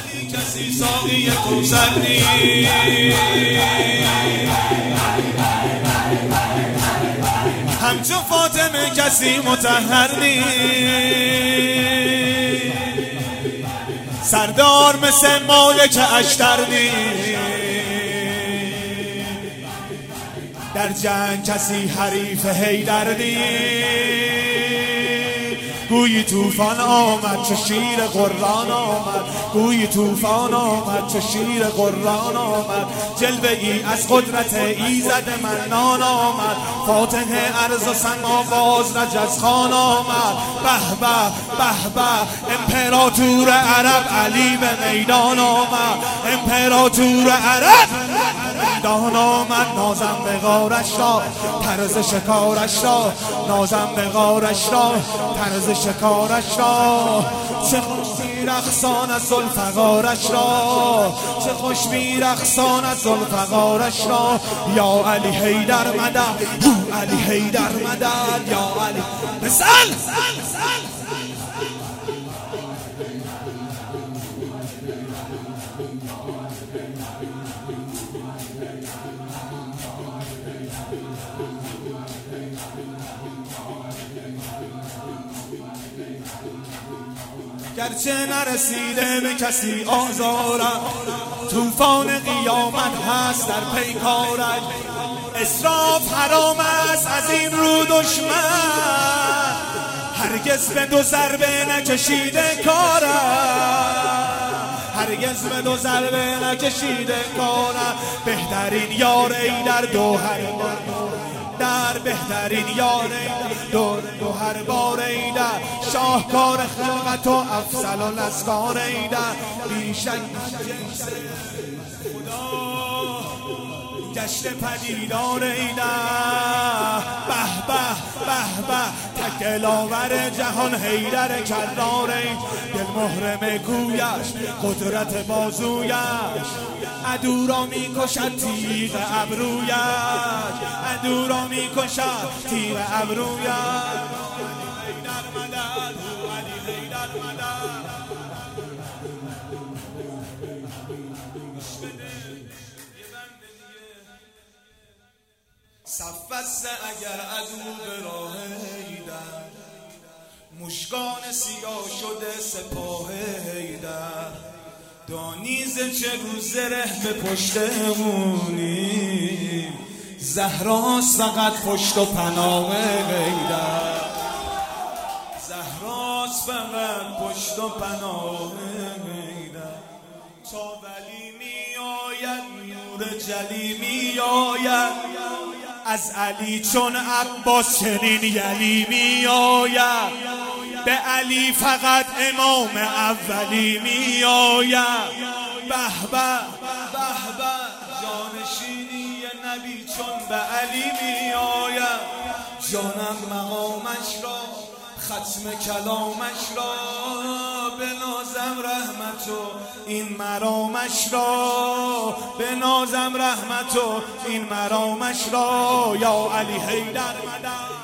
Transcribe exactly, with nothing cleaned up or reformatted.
کسی ساقی کوثر نیست، همچون فاطمه کسی مطهر نیست، سردار مثل مالک اشتر نیست، در جنگ کسی حریف حیدر نیست. گویی طوفان آمد چو شیر قرآن آمد، گویی طوفان آمد چو شیر قرآن آمد، جلوه ای از قدرت ایزد منان آمد، فاتح ارض و سما باز رجز خان آمد. به به به به امپراتور عرب علی به میدان آمد، امپراتور عرب میدان آمد. نازم به غارش را طرز شکارش را، نازم به غارش را طرز شکارش را، چه خوش میرقصان از ذوالفقارش را، چه خوش میرقصان از ذوالفقارش را. یا علی حیدر مدد، علی حیدر مدد، یا علی بسل گرچه نرسیده به کسی آزارم، طوفان قیامت هست در پیکارش، اسراف حرام است از این رو دشمن، هرگز به دو ضربه نکشیده کارم، هرگز به دو ضربه نکشیده کارم. بهترین یار ای در دو هر در بهترین یار دور دو هر بار ای در شاهکار خلقت و افضل الاسکار ای در بیشک خدا گشت پدیدار ای در. به به به به تکلاور جهان حیدر کرار ای دل محرم کویش قدرت بازویش، عدو را می کشد تیغ ابرویش، عدو را می کشد تیغ ابرویش. حیدر مدد، علی حیدر مدد. صف بسته اگر عدو به راه حیدر، مشکان سیاه شده سپاه حیدر، دانیز چه روز زره به پشتمونی، زهراست فقط پشت و پناه حیدر، زهراست فقط پشت و پناه حیدر. تا ولی می آید نور جلی می آید، از علی چون عباس چنین یلی می آید، به علی فقط امام اولی می آید. به به به به جانشینی نبی چون به علی می آید، جانم مقامش را ختم کلامش را، بنازم رحمت و این مرامش را، بنازم رحمت و این مرامش را. یا علی حیدر مدد.